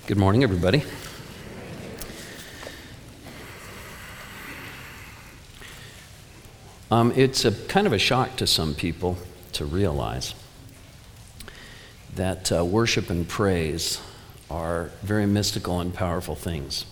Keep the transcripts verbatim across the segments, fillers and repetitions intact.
Good morning, everybody. Um, it's a kind of a shock to some people to realize that uh, worship and praise are very mystical and powerful things.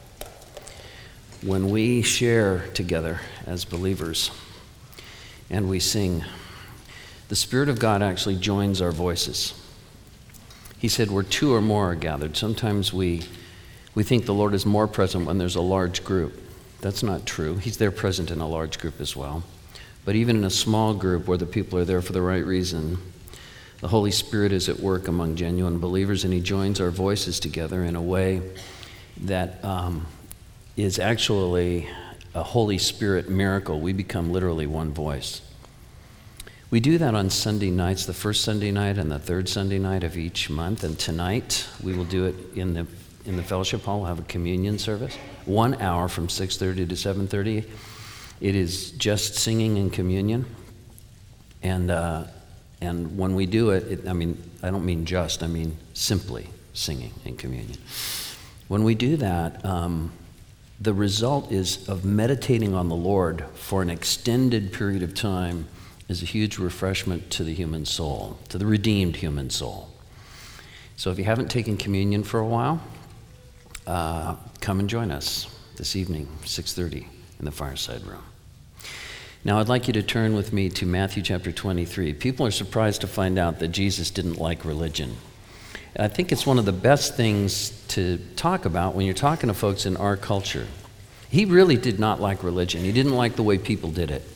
When we share together as believers and we sing, the Spirit of God actually joins our voices. He said, where two or more are gathered. Sometimes we we think the Lord is more present when there's a large group. That's not true. He's there present in a large group as well. But even in a small group where the people are there for the right reason, the Holy Spirit is at work among genuine believers, and He joins our voices together in a way that um, is actually a Holy Spirit miracle. We become literally one voice. We do that on Sunday nights, the first Sunday night and the third Sunday night of each month. And tonight we will do it in the in the fellowship hall. We'll have a communion service, one hour from six thirty to seven thirty. It is just singing and communion. And uh, and when we do it, it, I mean, I don't mean just, I mean simply singing and communion. When we do that, um, the result is of meditating on the Lord for an extended period of time is a huge refreshment to the human soul, to the redeemed human soul. So if you haven't taken communion for a while, uh, come and join us this evening, six thirty, in the fireside room. Now I'd like you to turn with me to Matthew chapter twenty-three. People are surprised to find out that Jesus didn't like religion. And I think it's one of the best things to talk about when you're talking to folks in our culture. He really did not like religion. He didn't like the way people did it.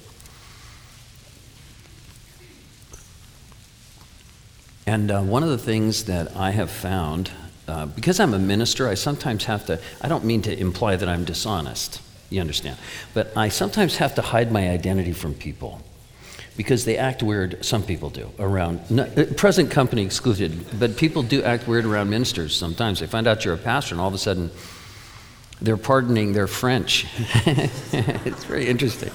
And uh, one of the things that I have found, uh, because I'm a minister, I sometimes have to, I don't mean to imply that I'm dishonest, you understand, but I sometimes have to hide my identity from people because they act weird, some people do, around, no, present company excluded, but people do act weird around ministers sometimes. They find out you're a pastor and all of a sudden they're pardoning their French. It's very interesting.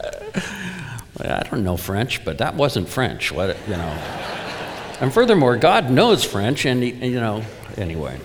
I don't know French, but that wasn't French, what, you know. And furthermore, God knows French, and, he, you know, anyway,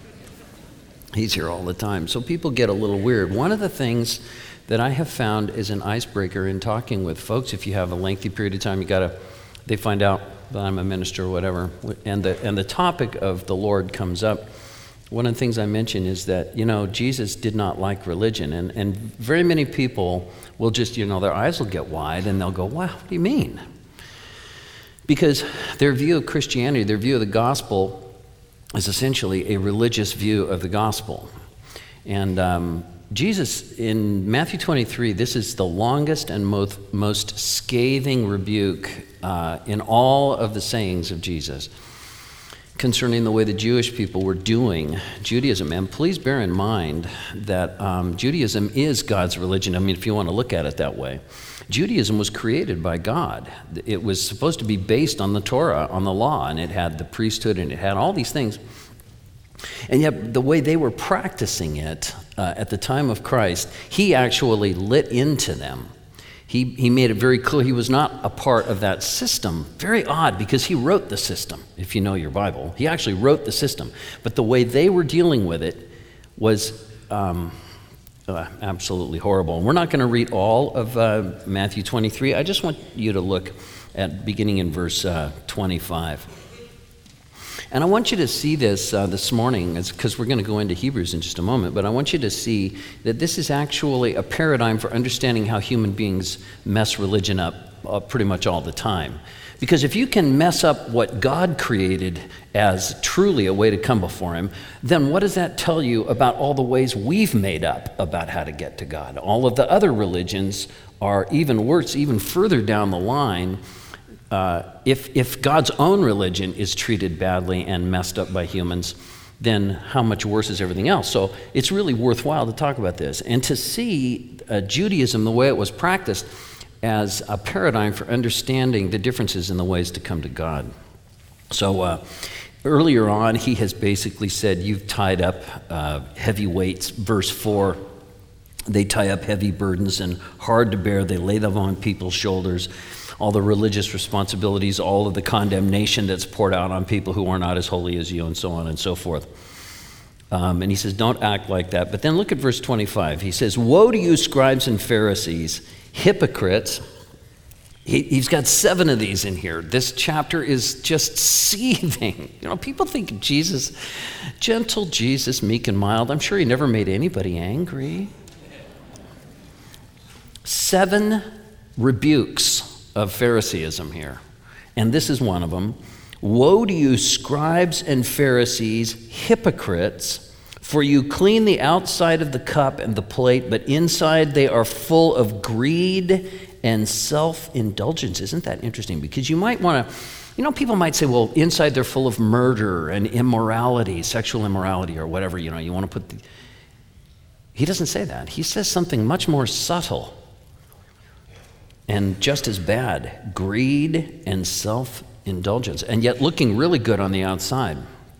He's here all the time. So people get a little weird. One of the things that I have found is an icebreaker in talking with folks, if you have a lengthy period of time, you gotta, they find out that I'm a minister or whatever, and the, and the topic of the Lord comes up. One of the things I mention is that, you know, Jesus did not like religion, and, and very many people will just, you know, their eyes will get wide, and they'll go, wow, what do you mean? Because their view of Christianity, their view of the gospel is essentially a religious view of the gospel. And um, Jesus, in Matthew twenty-three, this is the longest and most, most scathing rebuke uh, in all of the sayings of Jesus concerning the way the Jewish people were doing Judaism. And please bear in mind that um, Judaism is God's religion. I mean, if you want to look at it that way. Judaism was created by God. It was supposed to be based on the Torah, on the law, and it had the priesthood, and it had all these things. And yet, the way they were practicing it uh, at the time of Christ, He actually lit into them. He, he made it very clear He was not a part of that system. Very odd, because He wrote the system, if you know your Bible. He actually wrote the system. But the way they were dealing with it was Um, Uh, absolutely horrible. And we're not going to read all of uh, Matthew twenty-three. I just want you to look at beginning in verse uh, twenty-five. And I want you to see this uh, this morning, because we're going to go into Hebrews in just a moment, but I want you to see that this is actually a paradigm for understanding how human beings mess religion up uh, pretty much all the time. Because if you can mess up what God created as truly a way to come before Him, then what does that tell you about all the ways we've made up about how to get to God? All of the other religions are even worse, even further down the line. Uh, if, if God's own religion is treated badly and messed up by humans, then how much worse is everything else? So it's really worthwhile to talk about this and to see uh, Judaism the way it was practiced as a paradigm for understanding the differences in the ways to come to God. So uh, earlier on, he has basically said, you've tied up uh, heavy weights. Verse four, they tie up heavy burdens and hard to bear. They lay them on people's shoulders. All the religious responsibilities, all of the condemnation that's poured out on people who are not as holy as you, and so on and so forth. Um, and he says, don't act like that. But then look at verse twenty-five. He says, woe to you, scribes and Pharisees, hypocrites. He, he's got seven of these in here. This chapter is just seething. You know, people think of Jesus, gentle Jesus, meek and mild. I'm sure he never made anybody angry. Seven rebukes of Phariseeism here. And this is one of them. Woe to you, scribes and Pharisees, hypocrites, for you clean the outside of the cup and the plate, but inside they are full of greed and self-indulgence. Isn't that interesting? Because you might want to, you know, people might say, well, inside they're full of murder and immorality, sexual immorality or whatever, you know, you want to put the... He doesn't say that. He says something much more subtle and just as bad, greed and self-indulgence, and yet looking really good on the outside.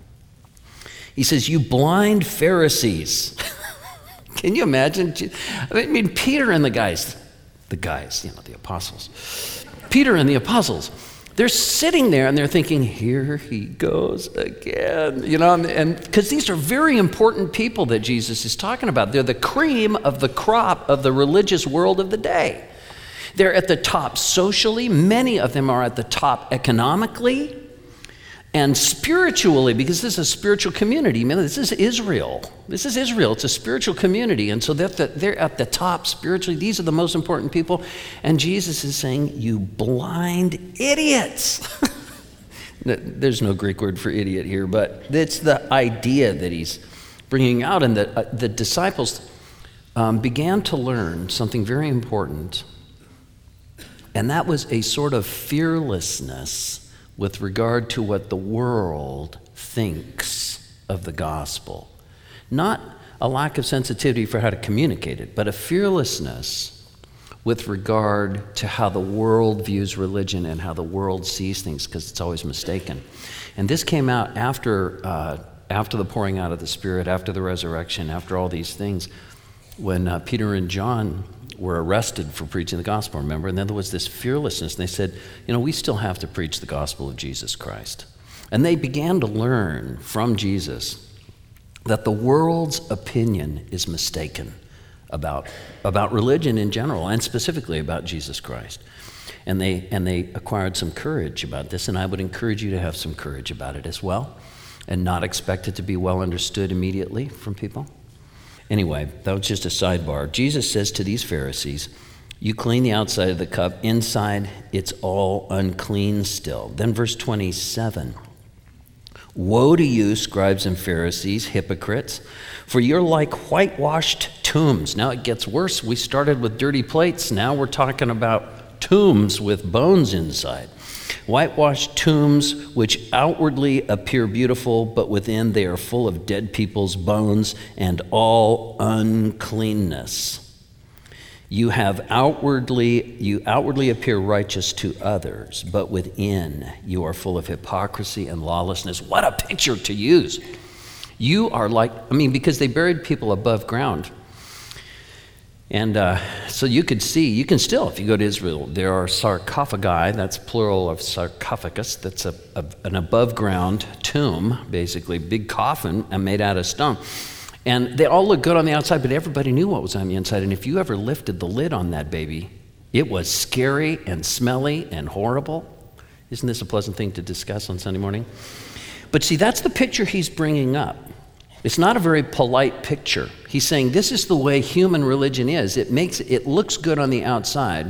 He says, you blind Pharisees. Can you imagine? I mean, Peter and the guys, the guys, you know, the apostles. Peter and the apostles, they're sitting there and they're thinking, here he goes again. You know, and because these are very important people that Jesus is talking about. They're the cream of the crop of the religious world of the day. They're at the top socially. Many of them are at the top economically and spiritually, because this is a spiritual community. Man, this is Israel. This is Israel. It's a spiritual community. And so they're at the, they're at the top spiritually. These are the most important people. And Jesus is saying, you blind idiots. There's no Greek word for idiot here, but it's the idea that he's bringing out. And the, uh, the disciples um, began to learn something very important. And that was a sort of fearlessness with regard to what the world thinks of the gospel. Not a lack of sensitivity for how to communicate it, but a fearlessness with regard to how the world views religion and how the world sees things, because it's always mistaken. And this came out after, uh, after the pouring out of the Spirit, after the resurrection, after all these things, when uh, Peter and John were arrested for preaching the gospel, remember? And then there was this fearlessness. And they said, you know, we still have to preach the gospel of Jesus Christ. And they began to learn from Jesus that the world's opinion is mistaken about, about religion in general, and specifically about Jesus Christ. And they, and they acquired some courage about this, and I would encourage you to have some courage about it as well, and not expect it to be well understood immediately from people. Anyway, that was just a sidebar. Jesus says to these Pharisees, you clean the outside of the cup, inside it's all unclean still. Then verse twenty-seven, woe to you, scribes and Pharisees, hypocrites, for you're like whitewashed tombs. Now it gets worse. We started with dirty plates. Now we're talking about tombs with bones inside. Whitewashed tombs which outwardly appear beautiful, but within they are full of dead people's bones and all uncleanness. You have outwardly, you outwardly appear righteous to others, but within you are full of hypocrisy and lawlessness. What a picture to use. You are like, I mean, because they buried people above ground. And uh, so you could see, you can still, if you go to Israel, there are sarcophagi, that's plural of sarcophagus, that's a, a, an above ground tomb, basically, big coffin made out of stone. And they all look good on the outside, but everybody knew what was on the inside. And if you ever lifted the lid on that baby, it was scary and smelly and horrible. Isn't this a pleasant thing to discuss on Sunday morning? But see, that's the picture he's bringing up. It's not a very polite picture. He's saying this is the way human religion is. It makes it looks good on the outside,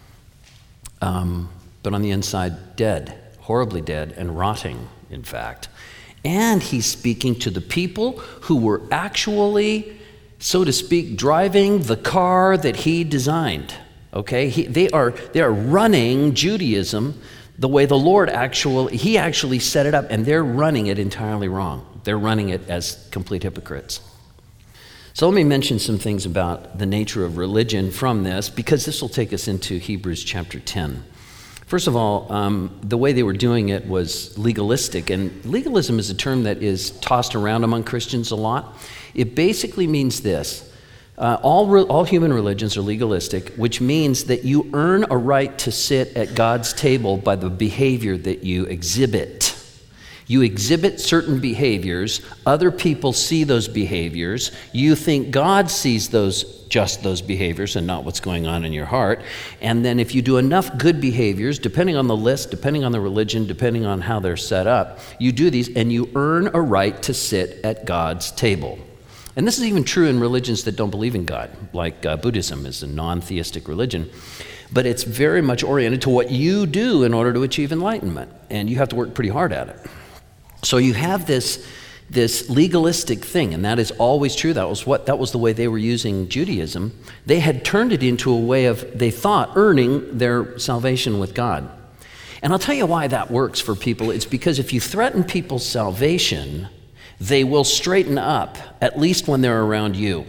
um, but on the inside, dead, horribly dead and rotting, in fact. And he's speaking to the people who were actually, so to speak, driving the car that he designed. Okay, he, they are they are running Judaism the way the Lord actually he actually set it up, and they're running it entirely wrong. They're running it as complete hypocrites. So let me mention some things about the nature of religion from this, because this will take us into Hebrews chapter ten. First of all, um, the way they were doing it was legalistic, and legalism is a term that is tossed around among Christians a lot. It basically means this. Uh, all, re- all human religions are legalistic, which means that you earn a right to sit at God's table by the behavior that you exhibit. You exhibit certain behaviors, other people see those behaviors, you think God sees those just those behaviors and not what's going on in your heart, and then if you do enough good behaviors, depending on the list, depending on the religion, depending on how they're set up, you do these and you earn a right to sit at God's table. And this is even true in religions that don't believe in God, like uh, Buddhism is a non-theistic religion. But it's very much oriented to what you do in order to achieve enlightenment, and you have to work pretty hard at it. So you have this, this legalistic thing, and that is always true. That was what that was the way they were using Judaism. They had turned it into a way of, they thought, earning their salvation with God. And I'll tell you why that works for people. It's because if you threaten people's salvation, they will straighten up, at least when they're around you.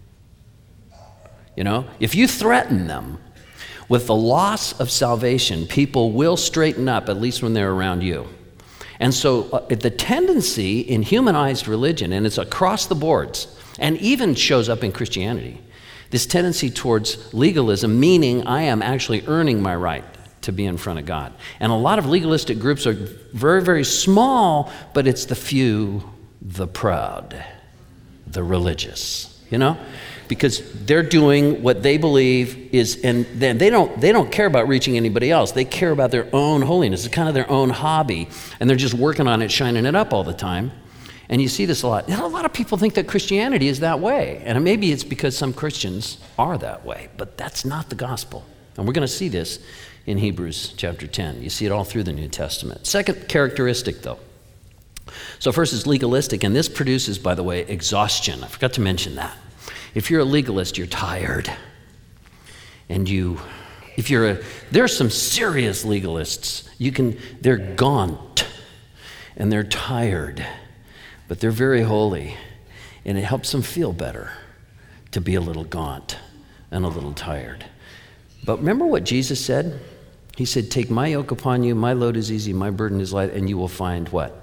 You know, if you threaten them with the loss of salvation, people will straighten up, at least when they're around you. And so uh, the tendency in humanized religion, and it's across the boards, and even shows up in Christianity, this tendency towards legalism, meaning I am actually earning my right to be in front of God. And a lot of legalistic groups are very, very small, but it's the few, the proud, the religious, you know? Because they're doing what they believe is, and then they don't they don't care about reaching anybody else. They care about their own holiness. It's kind of their own hobby, and they're just working on it, shining it up all the time. And you see this a lot. And a lot of people think that Christianity is that way, and maybe it's because some Christians are that way, but that's not the gospel. And we're going to see this in Hebrews chapter ten. You see it all through the New Testament. Second characteristic, though. So first is legalistic, and this produces, by the way, exhaustion. I forgot to mention that. If you're a legalist, you're tired. And you, if you're a, there are some serious legalists. You can, they're gaunt and they're tired, but they're very holy. And it helps them feel better to be a little gaunt and a little tired. But remember what Jesus said? He said, take my yoke upon you, my load is easy, my burden is light, and you will find what?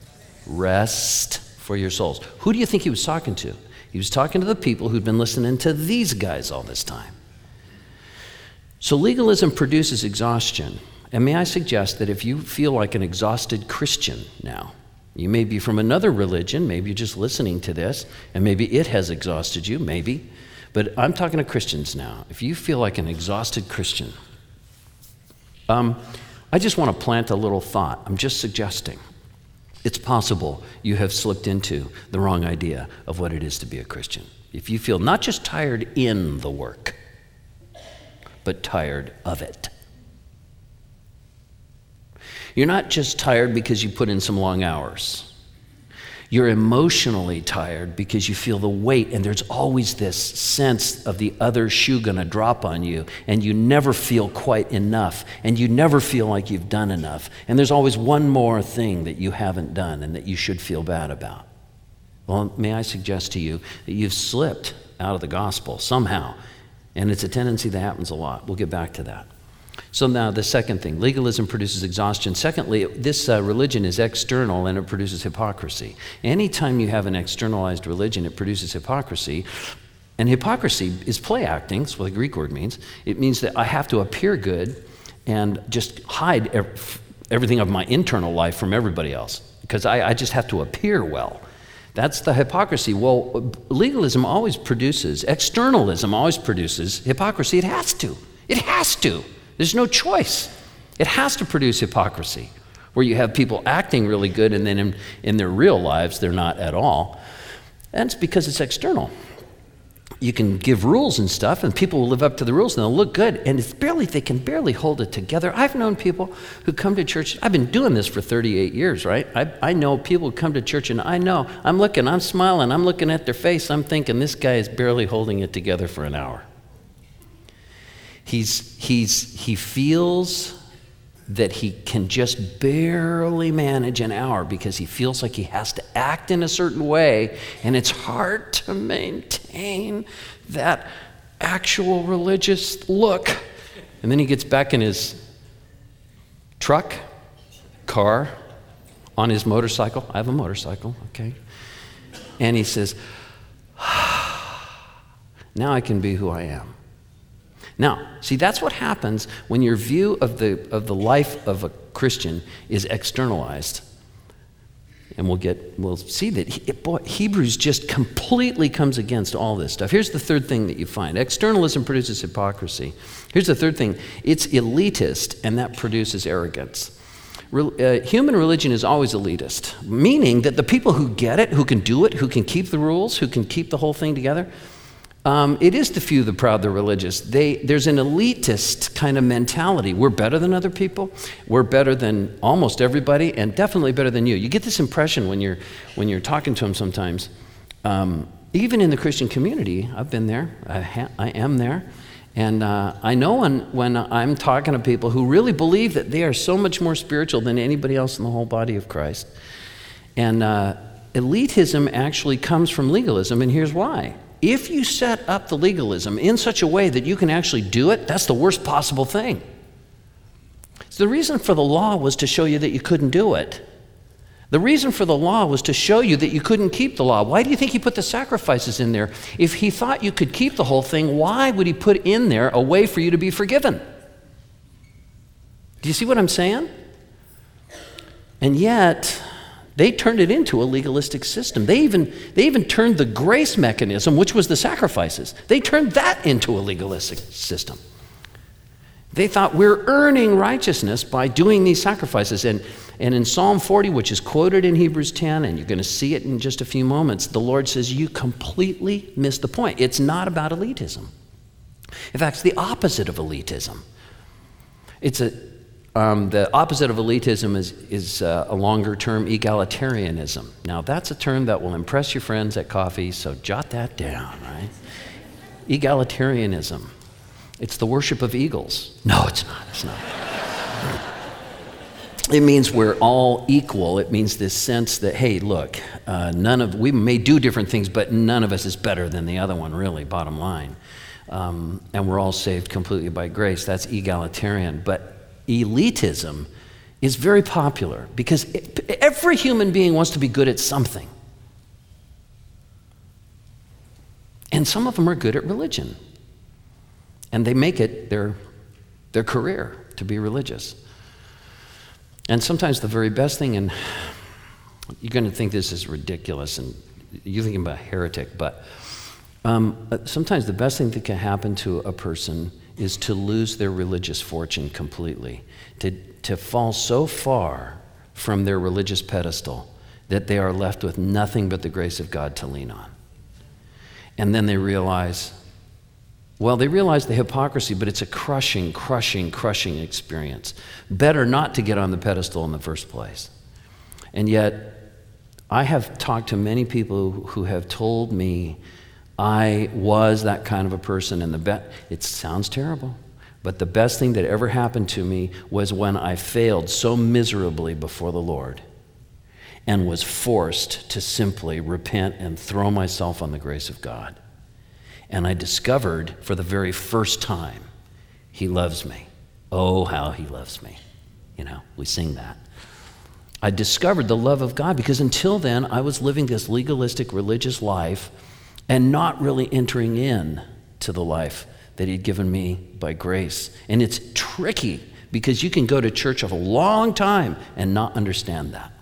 Rest for your souls. Who do you think he was talking to? He was talking to the people who'd been listening to these guys all this time. So legalism produces exhaustion. And may I suggest that if you feel like an exhausted Christian now, you may be from another religion, maybe you're just listening to this, and maybe it has exhausted you, maybe. But I'm talking to Christians now. If you feel like an exhausted Christian, um, I just want to plant a little thought. I'm just suggesting. It's possible you have slipped into the wrong idea of what it is to be a Christian. If you feel not just tired in the work, but tired of it. You're not just tired because you put in some long hours. You're emotionally tired because you feel the weight, and there's always this sense of the other shoe gonna drop on you, and you never feel quite enough, and you never feel like you've done enough. And there's always one more thing that you haven't done and that you should feel bad about. Well, may I suggest to you that you've slipped out of the gospel somehow, and it's a tendency that happens a lot. We'll get back to that. So now the second thing, legalism produces exhaustion. Secondly, this uh, religion is external and it produces hypocrisy. Anytime you have an externalized religion, it produces hypocrisy. And hypocrisy is play acting, that's what the Greek word means. It means that I have to appear good and just hide ev- everything of my internal life from everybody else because I, I just have to appear well. That's the hypocrisy. Well, legalism always produces, externalism always produces hypocrisy. It has to. It has to. There's no choice. It has to produce hypocrisy, where you have people acting really good and then in, in their real lives, they're not at all. And it's because it's external. You can give rules and stuff, and people will live up to the rules, and they'll look good, and it's barely, they can barely hold it together. I've known people who come to church. I've been doing this for thirty-eight years, right? I, I know people who come to church, and I know, I'm looking, I'm smiling, I'm looking at their face, I'm thinking, this guy is barely holding it together for an hour. He's, he's, he feels that he can just barely manage an hour because he feels like he has to act in a certain way, and it's hard to maintain that actual religious look. And then he gets back in his truck, car, on his motorcycle. I have a motorcycle, okay? And he says, now I can be who I am. Now, see, that's what happens when your view of the of the life of a Christian is externalized. And we'll get, we'll see that he, boy, Hebrews just completely comes against all this stuff. Here's the third thing that you find. Externalism produces hypocrisy. Here's the third thing. It's elitist, and that produces arrogance. Re, uh, human religion is always elitist, meaning that the people who get it, who can do it, who can keep the rules, who can keep the whole thing together, Um, it is the few, the proud, the religious. They, there's an elitist kind of mentality. We're better than other people. We're better than almost everybody, and definitely better than you. You get this impression when you're when you're talking to them sometimes. Um, even in the Christian community, I've been there. I, ha- I am there, and uh, I know when when I'm talking to people who really believe that they are so much more spiritual than anybody else in the whole body of Christ. And uh, elitism actually comes from legalism, and here's why. If you set up the legalism in such a way that you can actually do it, that's the worst possible thing. So the reason for the law was to show you that you couldn't do it. The reason for the law was to show you that you couldn't keep the law. Why do you think he put the sacrifices in there? If he thought you could keep the whole thing, why would he put in there a way for you to be forgiven? Do you see what I'm saying? And yet, they turned it into a legalistic system. They even, they even turned the grace mechanism, which was the sacrifices, they turned that into a legalistic system. They thought we're earning righteousness by doing these sacrifices. And, and in Psalm forty, which is quoted in Hebrews ten, and you're going to see it in just a few moments, the Lord says, you completely missed the point. It's not about elitism. In fact, it's the opposite of elitism. It's a Um, the opposite of elitism is, is uh, a longer term, egalitarianism. Now, that's a term that will impress your friends at coffee, so jot that down, right? Egalitarianism. It's the worship of eagles. No, it's not. It's not. It means we're all equal. It means this sense that, hey, look, uh, none of we may do different things, but none of us is better than the other one, really, bottom line. Um, and we're all saved completely by grace. That's egalitarian. But elitism is very popular because it, every human being wants to be good at something. And some of them are good at religion. And they make it their, their career to be religious. And sometimes the very best thing, and you're going to think this is ridiculous, and you're thinking about heretic, but um, sometimes the best thing that can happen to a person is to lose their religious fortune completely, to, to fall so far from their religious pedestal that they are left with nothing but the grace of God to lean on. And then they realize, well, they realize the hypocrisy, but it's a crushing, crushing, crushing experience. Better not to get on the pedestal in the first place. And yet, I have talked to many people who have told me I was that kind of a person, and the be- it sounds terrible, but the best thing that ever happened to me was when I failed so miserably before the Lord and was forced to simply repent and throw myself on the grace of God. And I discovered for the very first time, he loves me. Oh, how he loves me. You know, we sing that. I discovered the love of God because until then, I was living this legalistic religious life and not really entering in to the life that he'd given me by grace. And it's tricky because you can go to church a long time and not understand that.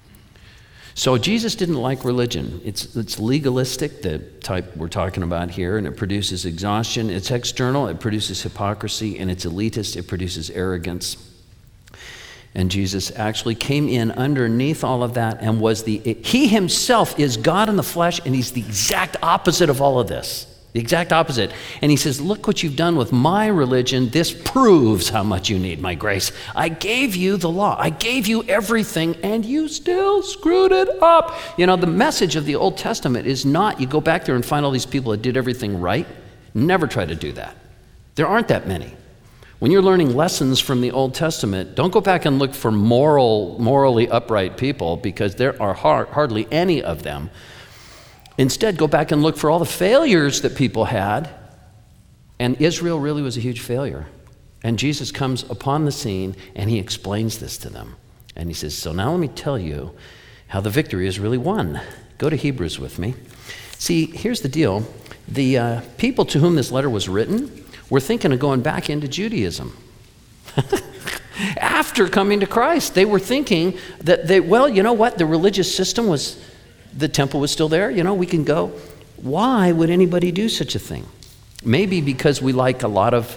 So Jesus didn't like religion. It's, it's legalistic, the type we're talking about here, and it produces exhaustion. It's external, it produces hypocrisy, and it's elitist, it produces arrogance. And Jesus actually came in underneath all of that and was the, he himself is God in the flesh, and he's the exact opposite of all of this. The exact opposite. And he says, look what you've done with my religion. This proves how much you need my grace. I gave you the law. I gave you everything, and you still screwed it up. You know, the message of the Old Testament is not you go back there and find all these people that did everything right. Never try to do that. There aren't that many. When you're learning lessons from the Old Testament, don't go back and look for moral, morally upright people, because there are hard, hardly any of them. Instead, go back and look for all the failures that people had. And Israel really was a huge failure. And Jesus comes upon the scene and he explains this to them. And he says, so now let me tell you how the victory is really won. Go to Hebrews with me. See, here's the deal. The uh, people to whom this letter was written were thinking of going back into Judaism. After coming to Christ, they were thinking that they, well, you know what? The religious system was, the temple was still there. You know, we can go. Why would anybody do such a thing? Maybe because we like a lot of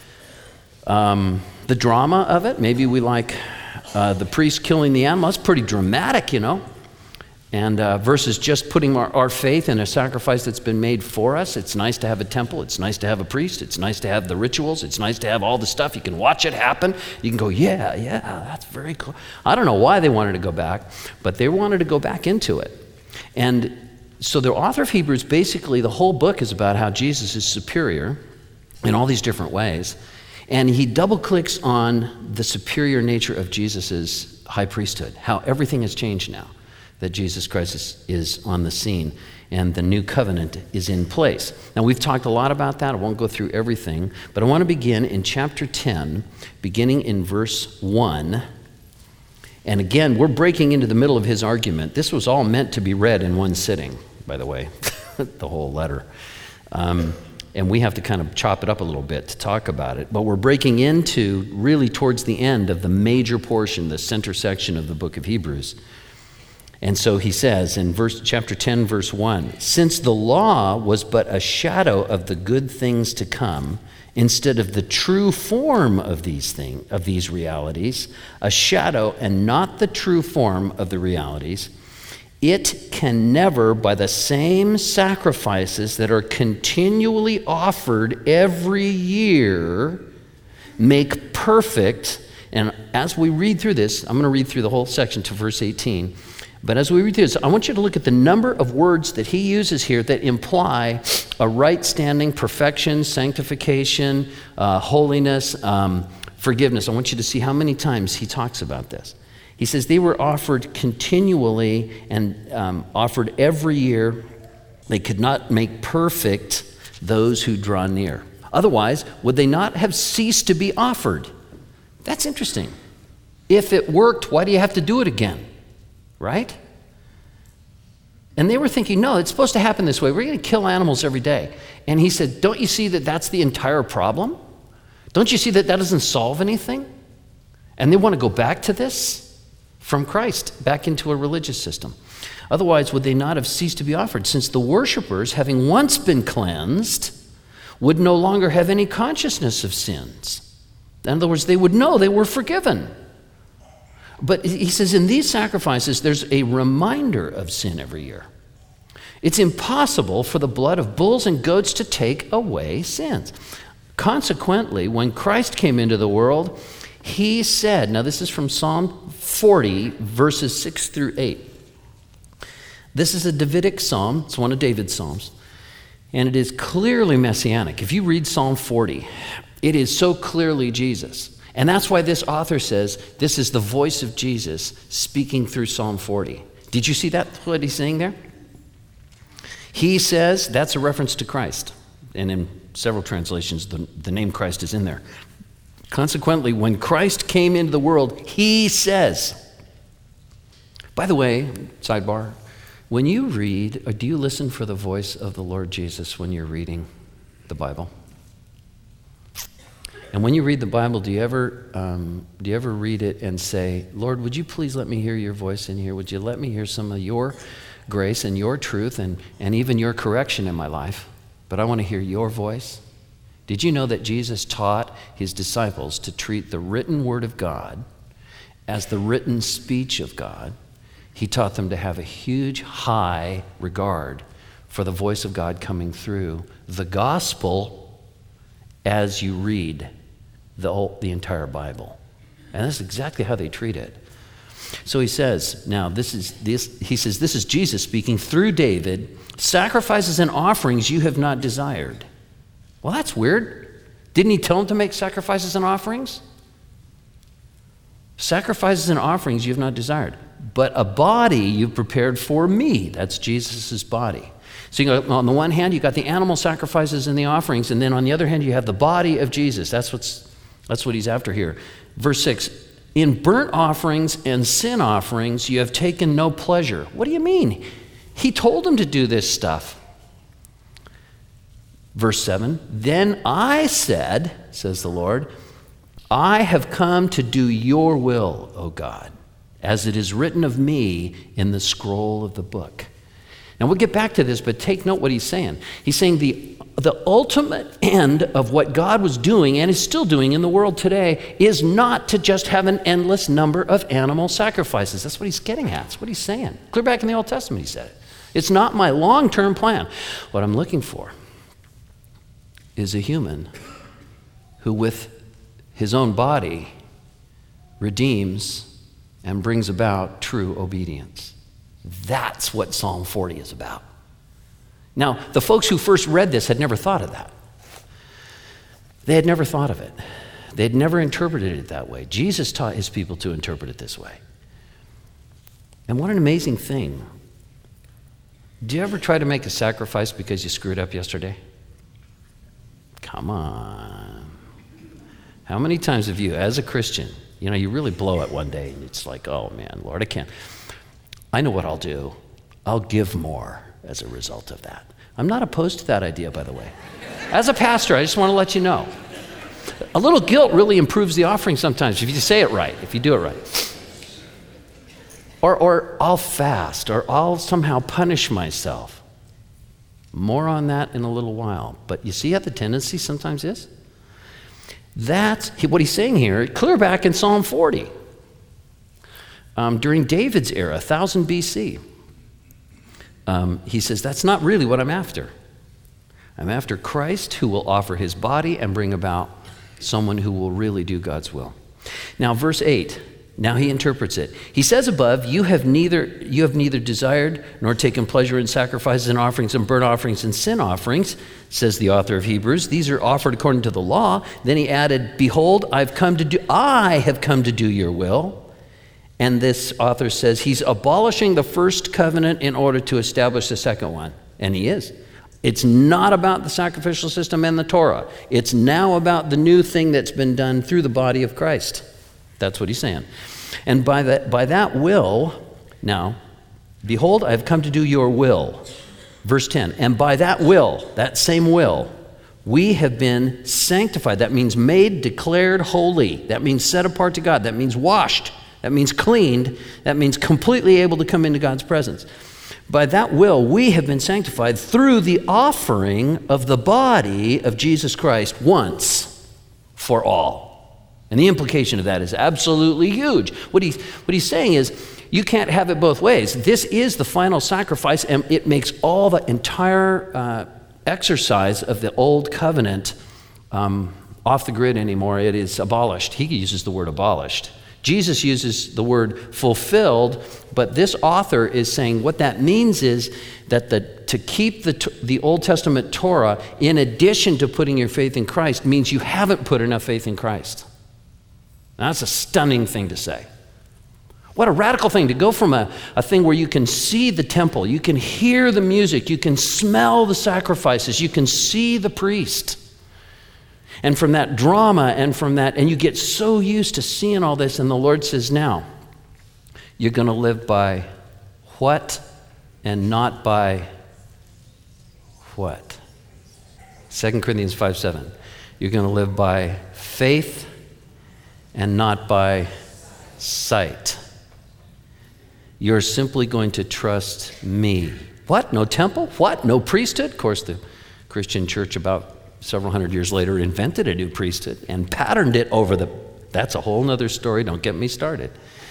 um, the drama of it. Maybe we like uh, the priest killing the animal. It's pretty dramatic, you know. And uh, versus just putting our, our faith in a sacrifice that's been made for us. It's nice to have a temple. It's nice to have a priest. It's nice to have the rituals. It's nice to have all the stuff. You can watch it happen. You can go, yeah, yeah, that's very cool. I don't know why they wanted to go back, but they wanted to go back into it. And so the author of Hebrews, basically the whole book is about how Jesus is superior in all these different ways. And he double clicks on the superior nature of Jesus's high priesthood, how everything has changed now that Jesus Christ is, is on the scene and the new covenant is in place. Now, we've talked a lot about that. I won't go through everything, but I want to begin in chapter ten, beginning in verse one. And again, we're breaking into the middle of his argument. This was all meant to be read in one sitting, by the way, the whole letter. Um, and we have to kind of chop it up a little bit to talk about it. But we're breaking into really towards the end of the major portion, the center section of the book of Hebrews. And so he says in verse, chapter ten, verse one, since the law was but a shadow of the good things to come, instead of the true form of these things, of these realities, a shadow and not the true form of the realities, it can never, by the same sacrifices that are continually offered every year, make perfect. And as we read through this, I'm going to read through the whole section to verse eighteen. But as we read through this, I want you to look at the number of words that he uses here that imply a right standing, perfection, sanctification, uh, holiness, um, forgiveness. I want you to see how many times he talks about this. He says they were offered continually and um, offered every year. They could not make perfect those who draw near. Otherwise, would they not have ceased to be offered? That's interesting. If it worked, why do you have to do it again? Right? And they were thinking, no, it's supposed to happen this way. We're going to kill animals every day. And he said, don't you see that that's the entire problem? Don't you see that that doesn't solve anything? And they want to go back to this from Christ, back into a religious system. Otherwise, would they not have ceased to be offered, since the worshipers, having once been cleansed, would no longer have any consciousness of sins? In other words, they would know they were forgiven. But he says in these sacrifices, there's a reminder of sin every year. It's impossible for the blood of bulls and goats to take away sins. Consequently, when Christ came into the world, he said, now this is from Psalm forty, verses six through eight. This is a Davidic psalm. It's one of David's psalms. And it is clearly messianic. If you read Psalm forty, it is so clearly Jesus. And that's why this author says this is the voice of Jesus speaking through Psalm forty. Did you see that, what he's saying there? He says that's a reference to Christ. And in several translations, the, the name Christ is in there. Consequently, when Christ came into the world, he says. By the way, sidebar, when you read, or do you listen for the voice of the Lord Jesus when you're reading the Bible? And when you read the Bible, do you ever um, do you ever read it and say, Lord, would you please let me hear your voice in here? Would you let me hear some of your grace and your truth and, and even your correction in my life? But I want to hear your voice. Did you know that Jesus taught his disciples to treat the written word of God as the written speech of God? He taught them to have a huge, high regard for the voice of God coming through the gospel as you read the whole, the entire Bible. And that's exactly how they treat it. So he says, now this is this he says this is Jesus speaking through David, sacrifices and offerings you have not desired. Well, that's weird. Didn't he tell them to make sacrifices and offerings? Sacrifices and offerings you have not desired, but a body you've prepared for me. That's Jesus' body. So you know, on the one hand, you got the animal sacrifices and the offerings, and then on the other hand, you have the body of Jesus. That's what's that's what he's after here. Verse six, in burnt offerings and sin offerings you have taken no pleasure. What do you mean? He told them to do this stuff. Verse seven, then I said, says the Lord, I have come to do your will, O God, as it is written of me in the scroll of the book. And we'll get back to this, but take note what he's saying. He's saying the, the ultimate end of what God was doing and is still doing in the world today is not to just have an endless number of animal sacrifices. That's what he's getting at. That's what he's saying. Clear back in the Old Testament, he said it. It's not my long-term plan. What I'm looking for is a human who with his own body redeems and brings about true obedience. That's what Psalm forty is about. Now, the folks who first read this had never thought of that. They had never thought of it. They had never interpreted it that way. Jesus taught his people to interpret it this way. And what an amazing thing. Do you ever try to make a sacrifice because you screwed up yesterday? Come on. How many times have you, as a Christian, you know, you really blow it one day and it's like, oh man, Lord, I can't. I know what I'll do. I'll give more as a result of that. I'm not opposed to that idea, by the way. As a pastor, I just want to let you know. A little guilt really improves the offering sometimes if you say it right, if you do it right. Or, or I'll fast, or I'll somehow punish myself. More on that in a little while. But you see how the tendency sometimes is? That's what he's saying here, clear back in Psalm forty. Um, during David's era, one thousand B C, um, he says, that's not really what I'm after. I'm after Christ who will offer his body and bring about someone who will really do God's will. Now, verse eight, now he interprets it. He says above, you have neither you have neither desired nor taken pleasure in sacrifices and offerings and burnt offerings and sin offerings, says the author of Hebrews. These are offered according to the law. Then he added, behold, I've come to do, I have come to do your will. And this author says he's abolishing the first covenant in order to establish the second one. And he is. It's not about the sacrificial system and the Torah. It's now about the new thing that's been done through the body of Christ. That's what he's saying. And by that, by that will, now, behold, I've come to do your will. Verse ten, and by that will, that same will, we have been sanctified. That means made, declared holy. That means set apart to God. That means washed. That means cleaned. That means completely able to come into God's presence. By that will, we have been sanctified through the offering of the body of Jesus Christ once for all. And the implication of that is absolutely huge. What, he, what he's saying is, you can't have it both ways. This is the final sacrifice, and it makes all the entire uh, exercise of the old covenant um, off the grid anymore. It is abolished. He uses the word abolished. Jesus uses the word fulfilled, but this author is saying what that means is that the, to keep the, the Old Testament Torah, in addition to putting your faith in Christ, means you haven't put enough faith in Christ. Now, that's a stunning thing to say. What a radical thing to go from a, a thing where you can see the temple, you can hear the music, you can smell the sacrifices, you can see the priest. And from that drama and from that, and you get so used to seeing all this, and the Lord says, now, you're going to live by what and not by what? Second Corinthians five seven. You're going to live by faith and not by sight. You're simply going to trust me. What? No temple? What? No priesthood? Of course, the Christian church about several hundred years later invented a new priesthood and patterned it over the, that's a whole nother story, don't get me started.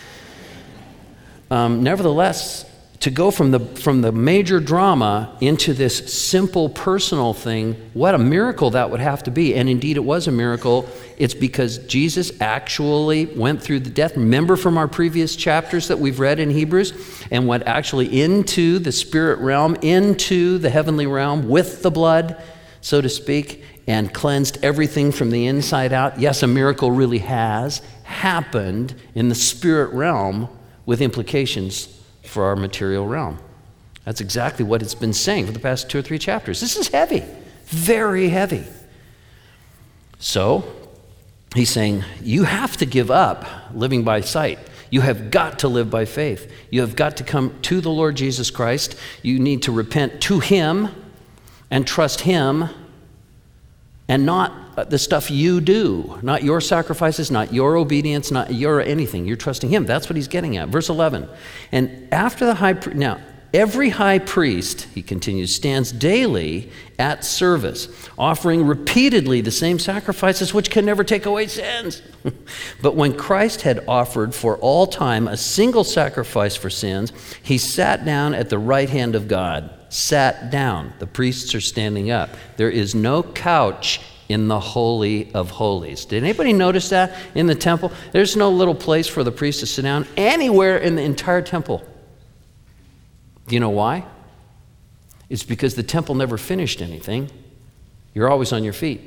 Um, nevertheless, to go from the, from the major drama into this simple personal thing, what a miracle that would have to be. And indeed it was a miracle. It's because Jesus actually went through the death. Remember from our previous chapters that we've read in Hebrews, and went actually into the spirit realm, into the heavenly realm with the blood, so to speak, and cleansed everything from the inside out. Yes, a miracle really has happened in the spirit realm with implications for our material realm. That's exactly what it's been saying for the past two or three chapters. This is heavy, very heavy. So, he's saying, you have to give up living by sight. You have got to live by faith. You have got to come to the Lord Jesus Christ. You need to repent to him and trust him, and not not the stuff you do, not your sacrifices, not your obedience, not your anything. You're trusting him. That's what he's getting at. Verse eleven. And after the high priest, now, every high priest, he continues, stands daily at service, offering repeatedly the same sacrifices which can never take away sins. But when Christ had offered for all time a single sacrifice for sins, he sat down at the right hand of God. Sat down. The priests are standing up. There is no couch in the Holy of Holies. Did anybody notice that in the temple? There's no little place for the priest to sit down anywhere in the entire temple. Do you know why? It's because the temple never finished anything. You're always on your feet.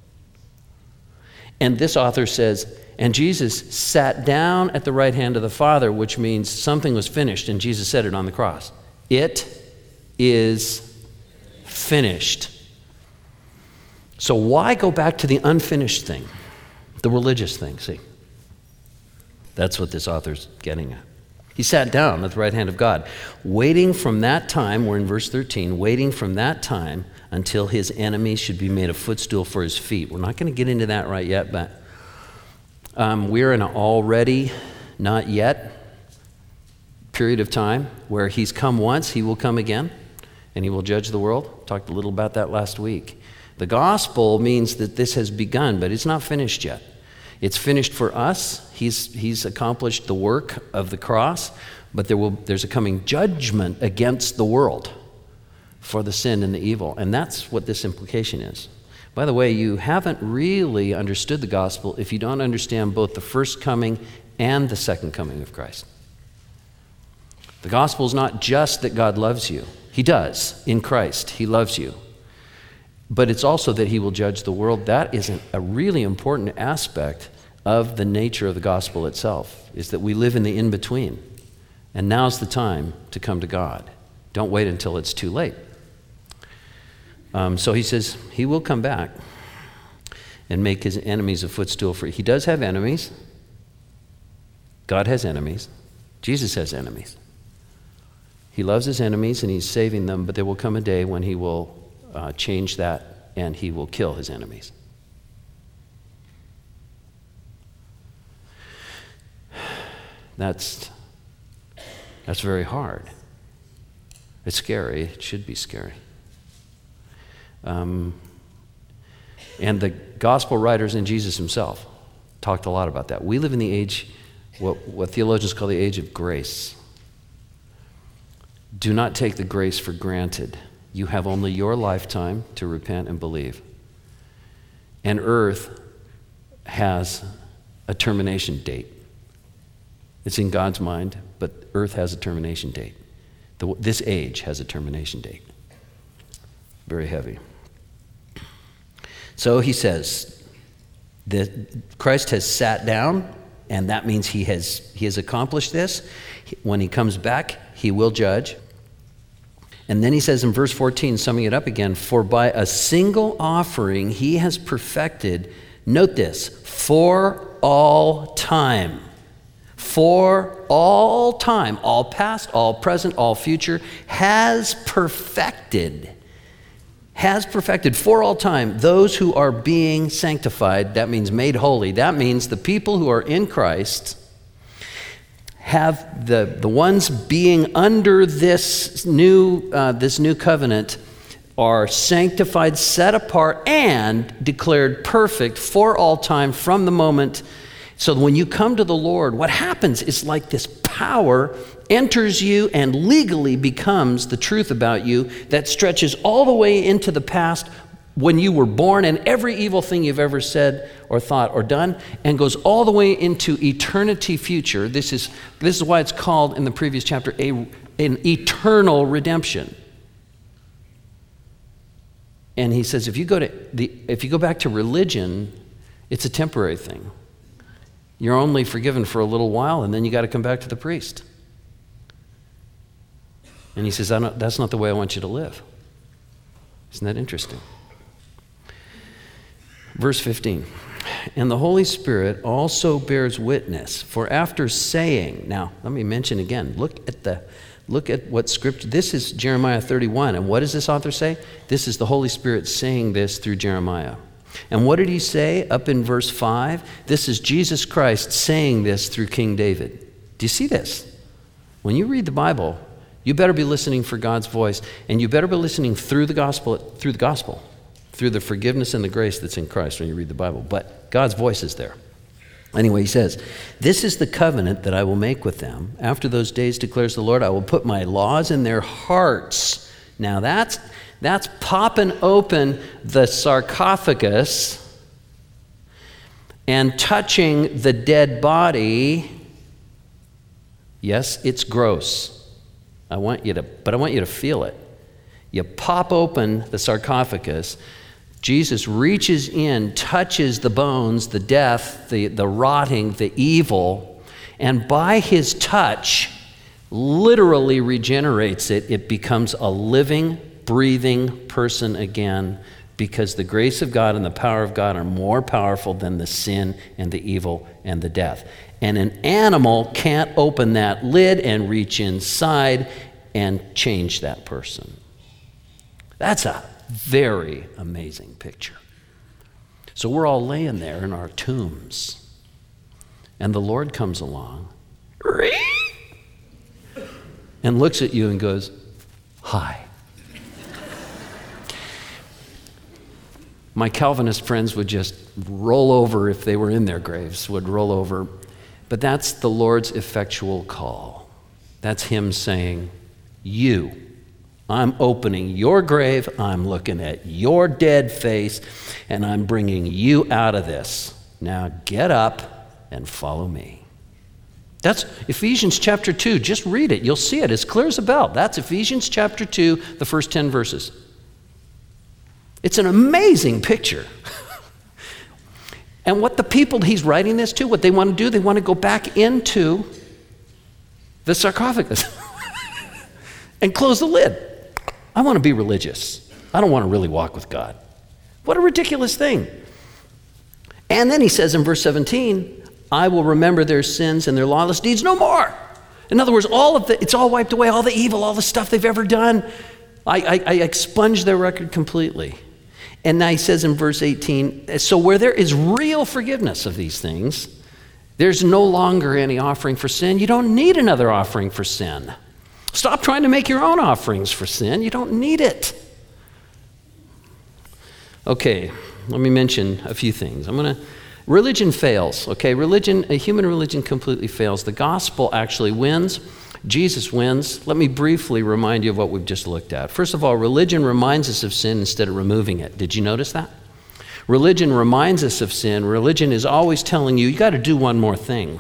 And this author says, and Jesus sat down at the right hand of the Father, which means something was finished, and Jesus said it on the cross. It is finished. So why go back to the unfinished thing, the religious thing, see? That's what this author's getting at. He sat down at the right hand of God, waiting from that time, we're in verse thirteen, waiting from that time until his enemies should be made a footstool for his feet. We're not going to get into that right yet, but um, we're in an already, not yet period of time where he's come once, he will come again, and he will judge the world. Talked a little about that last week. The gospel means that this has begun, but it's not finished yet. It's finished for us. He's, he's accomplished the work of the cross, but there will, there's a coming judgment against the world for the sin and the evil. And that's what this implication is. By the way, you haven't really understood the gospel if you don't understand both the first coming and the second coming of Christ. The gospel is not just that God loves you. He does in Christ. He loves you. But it's also that he will judge the world. That is a really important aspect of the nature of the gospel itself, is that we live in the in-between. And now's the time to come to God. Don't wait until it's too late. Um, so he says he will come back and make his enemies a footstool for you. He does have enemies. God has enemies. Jesus has enemies. He loves his enemies and he's saving them, but there will come a day when he will uh, change that and he will kill his enemies. That's, that's very hard. It's scary. It should be scary. Um, and the gospel writers and Jesus himself talked a lot about that. We live in the age, what, what theologians call the age of grace. Do not take the grace for granted. You have only your lifetime to repent and believe. And earth has a termination date. It's in God's mind, but earth has a termination date. The, this age has a termination date. Very heavy. So he says that Christ has sat down, and that means he has, he has accomplished this. When he comes back, he will judge. And then he says in verse fourteen, summing it up again, for by a single offering he has perfected, note this, for all time. For all time, all past, all present, all future, has perfected, has perfected for all time those who are being sanctified. That means made holy. That means the people who are in Christ have the, the ones being under this new, uh, this new covenant are sanctified, set apart, and declared perfect for all time from the moment. So when you come to the Lord, what happens is like this power enters you and legally becomes the truth about you that stretches all the way into the past when you were born and every evil thing you've ever said or thought or done, and goes all the way into eternity future. This is, this is why it's called in the previous chapter a, an eternal redemption. And he says if you go to the if you go back to religion, it's a temporary thing. You're only forgiven for a little while, and then you got to come back to the priest. And he says, I don't, that's not the way I want you to live. Isn't that interesting? Verse fifteen, and the Holy Spirit also bears witness, for after saying, now let me mention again, look at the, look at what scripture, this is Jeremiah thirty-one, and what does this author say? This is the Holy Spirit saying this through Jeremiah. And what did he say up in verse five? This is Jesus Christ saying this through King David. Do you see this? When you read the Bible, you better be listening for God's voice, and you better be listening through the gospel, through the gospel, through the forgiveness and the grace that's in Christ when you read the Bible. But God's voice is there. Anyway, he says, this is the covenant that I will make with them. After those days, declares the Lord, I will put my laws in their hearts. Now that's, that's popping open the sarcophagus and touching the dead body. Yes, it's gross. I want you to, but I want you to feel it. You pop open the sarcophagus. Jesus reaches in, touches the bones, the death, the, the rotting, the evil, and by his touch, literally regenerates it. It becomes a living, breathing person again, because the grace of God and the power of God are more powerful than the sin and the evil and the death. And an animal can't open that lid and reach inside and change that person. That's a very amazing picture. So we're all laying there in our tombs, and the Lord comes along and looks at you and goes, hi. My Calvinist friends would just roll over if they were in their graves, would roll over. But that's the Lord's effectual call. That's him saying, you, I'm opening your grave, I'm looking at your dead face, and I'm bringing you out of this. Now get up and follow me. That's Ephesians chapter two. Just read it. You'll see it as clear as a bell. That's Ephesians chapter two, the first ten verses. It's an amazing picture. And what the people he's writing this to, what they want to do, they want to go back into the sarcophagus and close the lid. I want to be religious. I don't want to really walk with God. What a ridiculous thing. And then he says in verse seventeen, I will remember their sins and their lawless deeds no more. In other words, all of the, it's all wiped away, all the evil, all the stuff they've ever done. I, I, I expunge their record completely. And now he says in verse eighteen, so where there is real forgiveness of these things, there's no longer any offering for sin. You don't need another offering for sin. Stop trying to make your own offerings for sin. You don't need it. Okay, let me mention a few things. I'm going to, religion fails, okay? Religion, a human religion completely fails. The gospel actually wins. Jesus wins. Let me briefly remind you of what we've just looked at. First of all, religion reminds us of sin instead of removing it. Did you notice that? Religion reminds us of sin. Religion is always telling you, you got to do one more thing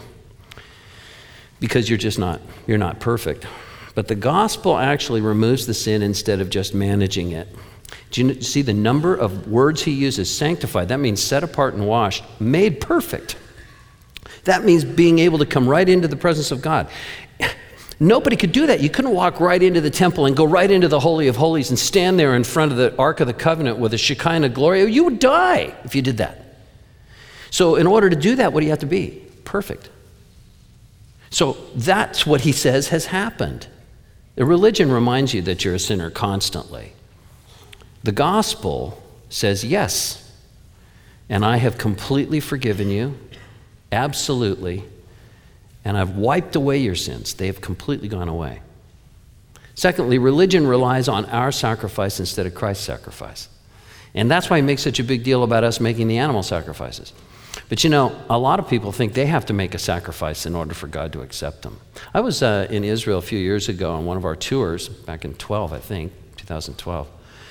because you're just not, you're not perfect. But the gospel actually removes the sin instead of just managing it. Do you see the number of words he uses? Sanctified, that means set apart and washed. Made perfect. That means being able to come right into the presence of God. Nobody could do that. You couldn't walk right into the temple and go right into the Holy of Holies and stand there in front of the Ark of the Covenant with a Shekinah glory. You would die if you did that. So in order to do that, what do you have to be? Perfect. So that's what he says has happened. The religion reminds you that you're a sinner constantly. The gospel says, yes, and I have completely forgiven you, absolutely, and I've wiped away your sins. They have completely gone away. Secondly, religion relies on our sacrifice instead of Christ's sacrifice. And that's why he makes such a big deal about us making the animal sacrifices. But you know, a lot of people think they have to make a sacrifice in order for God to accept them. I was uh, in Israel a few years ago on one of our tours, back in twelve, I think, two thousand twelve.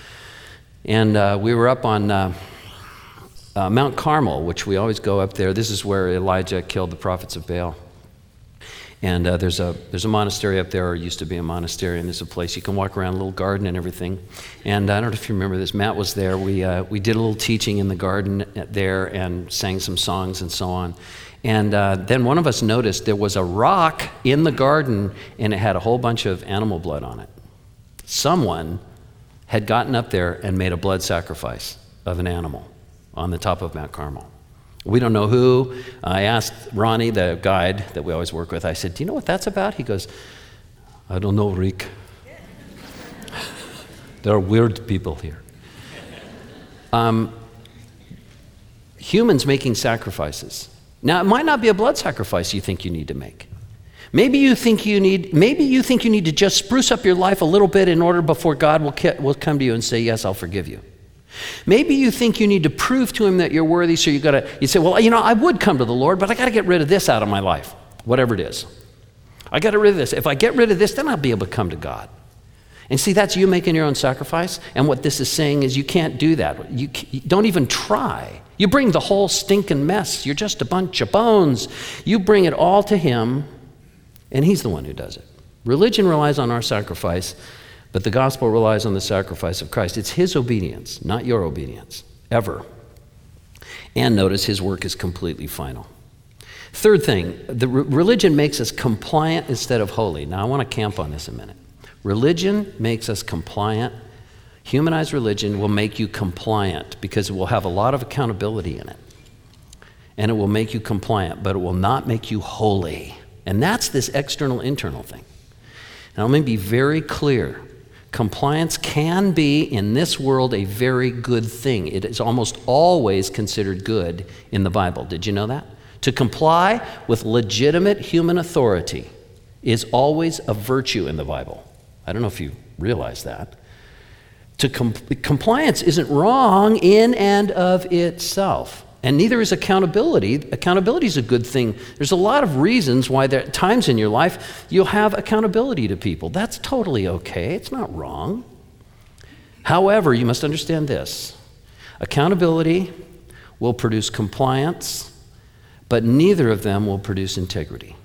And uh, we were up on uh, uh, Mount Carmel, which we always go up there. This is where Elijah killed the prophets of Baal. And uh, there's a there's a monastery up there, or used to be a monastery, and there's a place you can walk around, a little garden and everything. And I don't know if you remember this. Matt was there. We uh, we did a little teaching in the garden there and sang some songs and so on. And uh, then one of us noticed there was a rock in the garden, and it had a whole bunch of animal blood on it. Someone had gotten up there and made a blood sacrifice of an animal on the top of Mount Carmel. We don't know who. I asked Ronnie, the guide that we always work with, I said, do you know what that's about? He goes, I don't know, Rick. There are weird people here. Um, humans making sacrifices. Now, it might not be a blood sacrifice you think you need to make. Maybe you think you need, maybe you think you need to just spruce up your life a little bit in order before God will, will come to you and say, yes, I'll forgive you. Maybe you think you need to prove to him that you're worthy, so you got to, you say, well, you know, I would come to the Lord, but I got to get rid of this out of my life, whatever it is. I got to get rid of this. If I get rid of this, then I'll be able to come to God. And see, that's you making your own sacrifice. And what this is saying is you can't do that. You, you don't even try. You bring the whole stinking mess. You're just a bunch of bones. You bring it all to him, and he's the one who does it. Religion relies on our sacrifice, but the gospel relies on the sacrifice of Christ. It's his obedience, not your obedience, ever. And notice his work is completely final. Third thing, the re- religion makes us compliant instead of holy. Now, I want to camp on this a minute. Religion makes us compliant. Humanized religion will make you compliant because it will have a lot of accountability in it. And it will make you compliant, but it will not make you holy. And that's this external, internal thing. Now, let me be very clear. Compliance can be, in this world, a very good thing. It is almost always considered good in the Bible. Did you know that? To comply with legitimate human authority is always a virtue in the Bible. I don't know if you realize that. To com- compliance isn't wrong in and of itself. And neither is accountability. Accountability is a good thing. There's a lot of reasons why there are times in your life you'll have accountability to people. That's totally okay. It's not wrong. However, you must understand this. Accountability will produce compliance, but neither of them will produce integrity.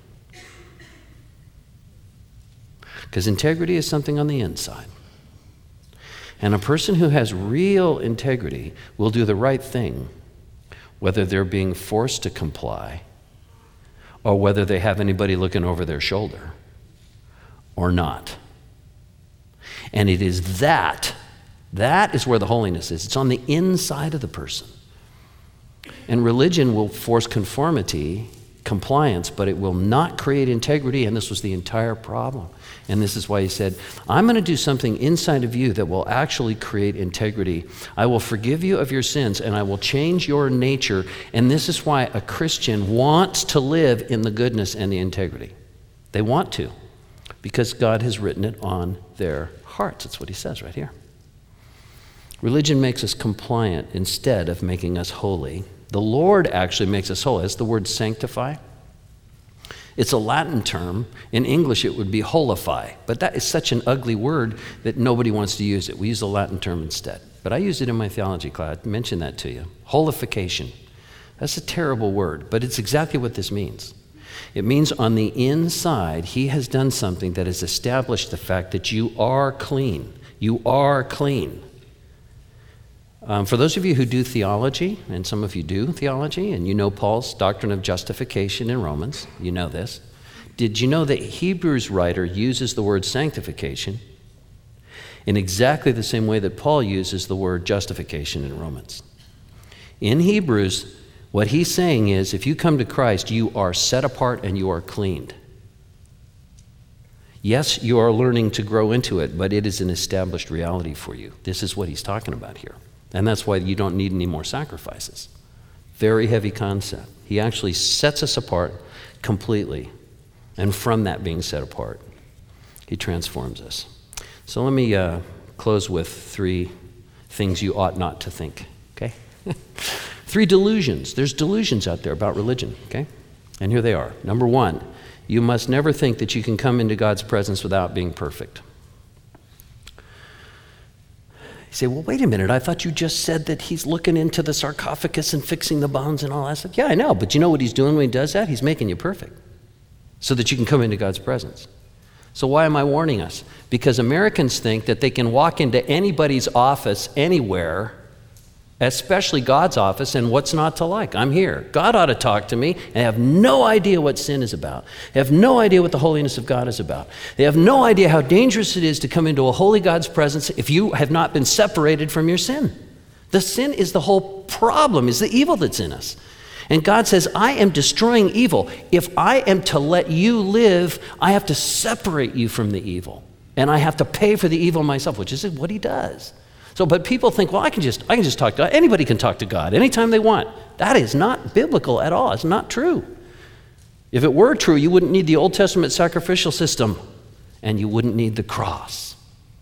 Because integrity is something on the inside. And a person who has real integrity will do the right thing, whether they're being forced to comply or whether they have anybody looking over their shoulder or not. And it is that, that is where the holiness is. It's on the inside of the person. And religion will force conformity, compliance, but it will not create integrity, and this was the entire problem. And this is why he said, I'm going to do something inside of you that will actually create integrity. I will forgive you of your sins, and I will change your nature. And this is why a Christian wants to live in the goodness and the integrity. They want to, because God has written it on their hearts. That's what he says right here. Religion makes us compliant instead of making us holy. The Lord actually makes us holy. That's the word sanctify. It's a Latin term. In English, it would be holify. But that is such an ugly word that nobody wants to use it. We use the Latin term instead. But I use it in my theology class. I mentioned that to you. Holification. That's a terrible word, but it's exactly what this means. It means on the inside, he has done something that has established the fact that you are clean. You are clean. Um, for those of you who do theology, and some of you do theology, and you know Paul's doctrine of justification in Romans, you know this. Did you know that Hebrews writer uses the word sanctification in exactly the same way that Paul uses the word justification in Romans? In Hebrews, what he's saying is, if you come to Christ, you are set apart and you are cleaned. Yes, you are learning to grow into it, but it is an established reality for you. This is what he's talking about here. And that's why you don't need any more sacrifices. Very heavy concept. He actually sets us apart completely. And from that being set apart, he transforms us. So let me uh, close with three things you ought not to think, okay? Three delusions. There's delusions out there about religion, okay? And here they are. Number one, you must never think that you can come into God's presence without being perfect. You say, well, wait a minute, I thought you just said that he's looking into the sarcophagus and fixing the bones and all that stuff. Yeah, I know, but you know what he's doing when he does that? He's making you perfect so that you can come into God's presence. So why am I warning us? Because Americans think that they can walk into anybody's office anywhere, especially God's office, and what's not to like? I'm here. God ought to talk to me, and have no idea what sin is about. They have no idea what the holiness of God is about. They have no idea how dangerous it is to come into a holy God's presence if you have not been separated from your sin. The sin is the whole problem, is the evil that's in us. And God says, I am destroying evil. If I am to let you live, I have to separate you from the evil. And I have to pay for the evil myself, which is what he does. So, but people think, well, I can just I can just talk to God. Anybody can talk to God anytime they want. That is not biblical at all. It's not true. If it were true, you wouldn't need the Old Testament sacrificial system, and you wouldn't need the cross.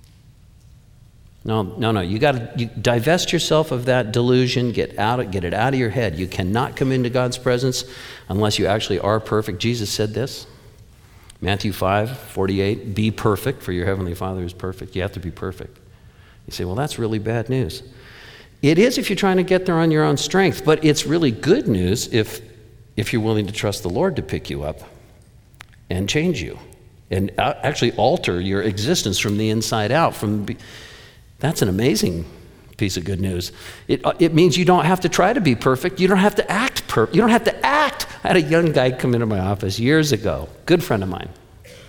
No, no, no. You got to you divest yourself of that delusion. Get out, get it out of your head. You cannot come into God's presence unless you actually are perfect. Jesus said this, Matthew five forty-eight. Be perfect, for your heavenly Father is perfect. You have to be perfect. You say, well, that's really bad news. It is if you're trying to get there on your own strength, but it's really good news if if you're willing to trust the Lord to pick you up and change you and actually alter your existence from the inside out. From That's an amazing piece of good news. It, it means you don't have to try to be perfect. You don't have to act perfect. You don't have to act. I had a young guy come into my office years ago, good friend of mine.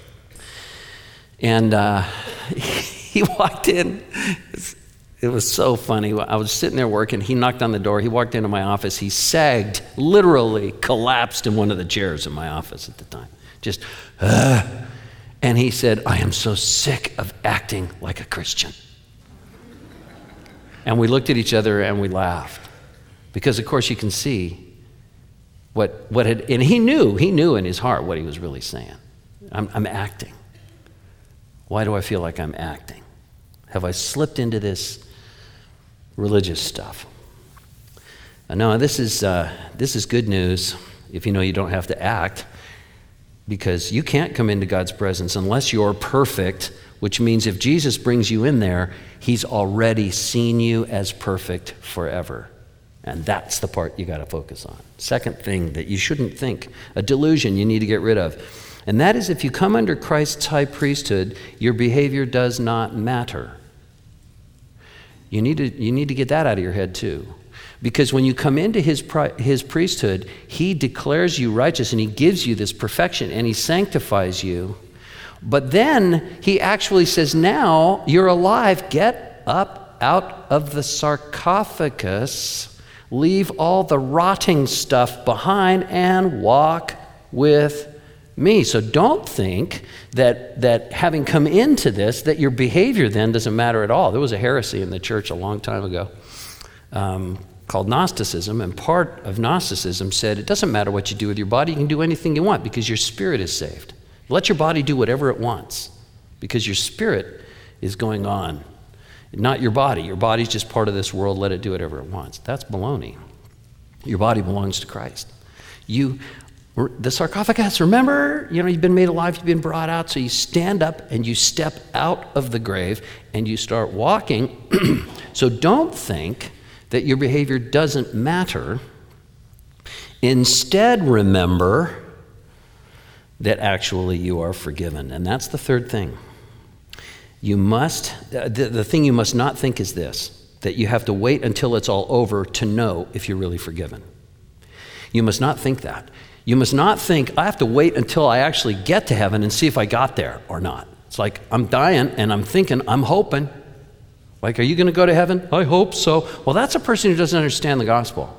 And uh, he walked in. It was so funny. I was sitting there working. He knocked on the door. He walked into my office. He sagged, literally collapsed in one of the chairs in my office at the time. Just, uh, and he said, I am so sick of acting like a Christian. And we looked at each other and we laughed. Because, of course, you can see what what had, and he knew, he knew in his heart what he was really saying. I'm, I'm acting. Why do I feel like I'm acting? Have I slipped into this religious stuff? Uh, no, this is uh, this is good news if you know you don't have to act, because you can't come into God's presence unless you're perfect, which means if Jesus brings you in there, he's already seen you as perfect forever. And that's the part you got to focus on. Second thing that you shouldn't think, a delusion you need to get rid of. And that is, if you come under Christ's high priesthood, your behavior does not matter. You need to, you need to get that out of your head too. Because when you come into his, his priesthood, he declares you righteous and he gives you this perfection and he sanctifies you. But then he actually says, now you're alive. Get up out of the sarcophagus, leave all the rotting stuff behind and walk with me. So don't think that that having come into this, that your behavior then doesn't matter at all. There was a heresy in the church a long time ago um, called Gnosticism, and part of Gnosticism said it doesn't matter what you do with your body, you can do anything you want because your spirit is saved. Let your body do whatever it wants because your spirit is going on, not your body. Your body's just part of this world, let it do whatever it wants. That's baloney. Your body belongs to Christ. You The sarcophagus, remember, you know, you've been made alive, you've been brought out, so you stand up and you step out of the grave and you start walking. So don't think that your behavior doesn't matter. Instead, remember that actually you are forgiven. And that's the third thing. You must, the, the thing you must not think is this, that you have to wait until it's all over to know if you're really forgiven. You must not think that. You must not think, I have to wait until I actually get to heaven and see if I got there or not. It's like, I'm dying and I'm thinking, I'm hoping. Like, are you going to go to heaven? I hope so. Well, that's a person who doesn't understand the gospel.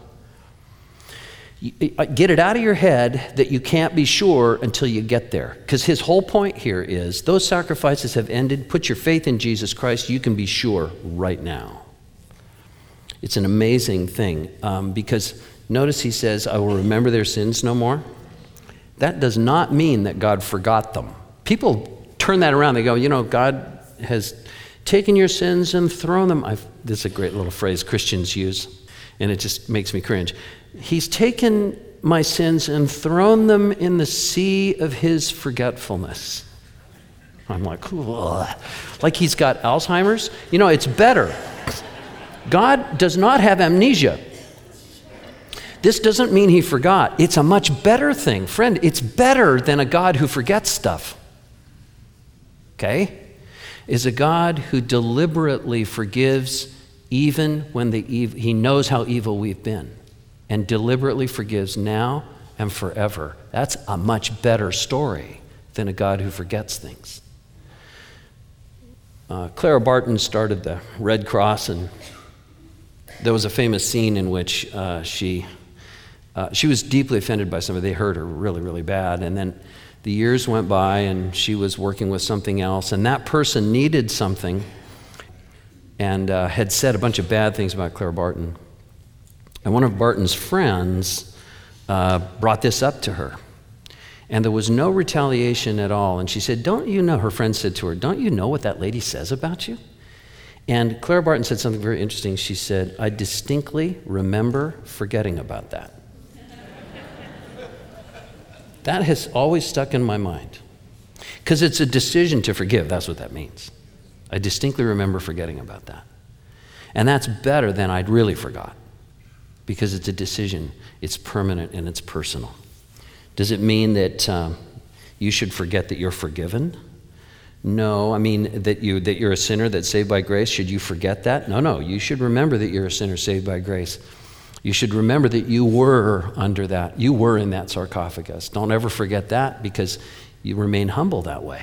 You, get it out of your head that you can't be sure until you get there. Because his whole point here is, those sacrifices have ended. Put your faith in Jesus Christ. You can be sure right now. It's an amazing thing um, because notice he says, I will remember their sins no more. That does not mean that God forgot them. People turn that around. They go, you know, God has taken your sins and thrown them. I've, this is a great little phrase Christians use, and it just makes me cringe. He's taken my sins and thrown them in the sea of his forgetfulness. I'm like, ugh. Like he's got Alzheimer's. You know, it's better. God does not have amnesia. This doesn't mean he forgot. It's a much better thing. Friend, it's better than a God who forgets stuff. Okay? Is a God who deliberately forgives even when the ev- he knows how evil we've been, and deliberately forgives now and forever. That's a much better story than a God who forgets things. Uh, Clara Barton started the Red Cross, and there was a famous scene in which uh, she uh, she was deeply offended by somebody. They hurt her really, really bad. And then the years went by, and she was working with something else, and that person needed something. and uh, had said a bunch of bad things about Clara Barton. And one of Barton's friends uh, brought this up to her. And there was no retaliation at all. And she said, don't you know, her friend said to her, don't you know what that lady says about you? And Clara Barton said something very interesting. She said, I distinctly remember forgetting about that. That has always stuck in my mind. Because it's a decision to forgive. That's what that means. I distinctly remember forgetting about that. And that's better than I'd really forgot. Because it's a decision. It's permanent and it's personal. Does it mean that um, you should forget that you're forgiven? No, I mean that, you, that you're a sinner that's saved by grace. Should you forget that? No, no. You should remember that you're a sinner saved by grace. You should remember that you were under that. You were in that sarcophagus. Don't ever forget that because you remain humble that way.